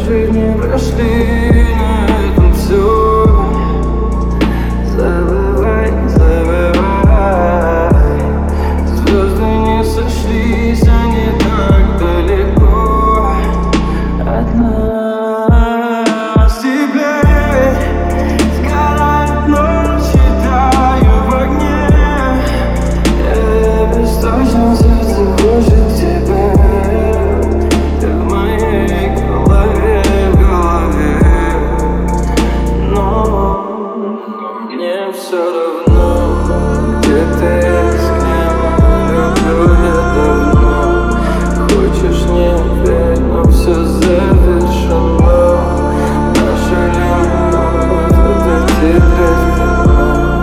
жизни прошли, на этом все. Забывай, забывай, звезды не сошлись, они так далеко от нас. Теперь сгорает ночь, таю в огне. Я бесстрашно, сердце хочет тебя. Ты в моей голове, но мне все равно, где ты, с кем. Люблю я давно. Хочешь, не верь, но все завершено. Наша любовь — это теперь кино.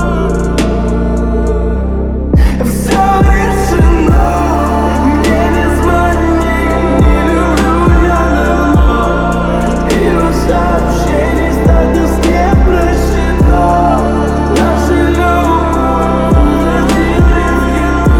Все решено. Мне не звони, не люблю я давно. И у сообщений статус не прощено. Наша любовь — это теперь кино.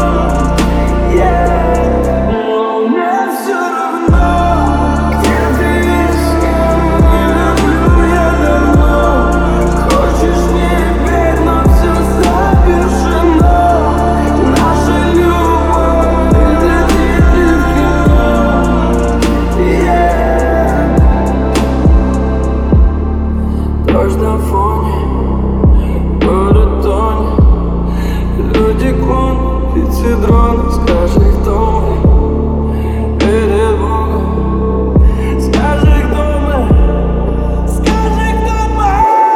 Но мне все равно, где ты, с кем. Не люблю я давно. Хочешь, не верь, но все завершено. Наша любовь — это теперь кино. Дождь на фоне, город тонет. Люди клонят, птицы-дроны. Скажи, кто мы перед Богом? Скажи, кто мы? Скажи, кто мы?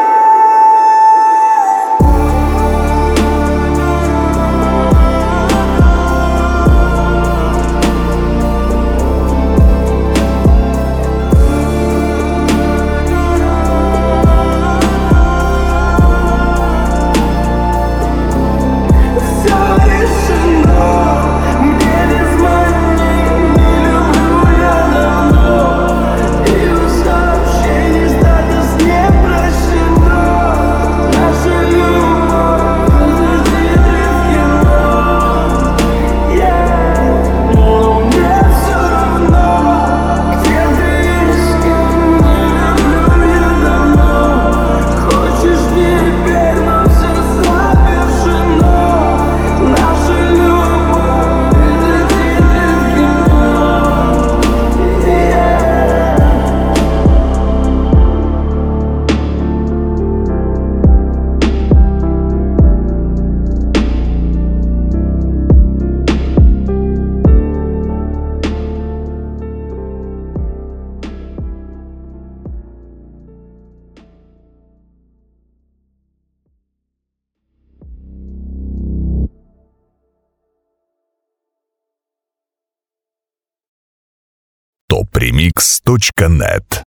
Все решено. Мне не звони, не люблю я давно. И у сообщений статус не прощено. Наша любовь — это теперь кино. Но мне все равно, где ты, с кем. Не люблю я давно. Хочешь, не верь, но все завершено. Наша любовь — это теперь кино. topremix.net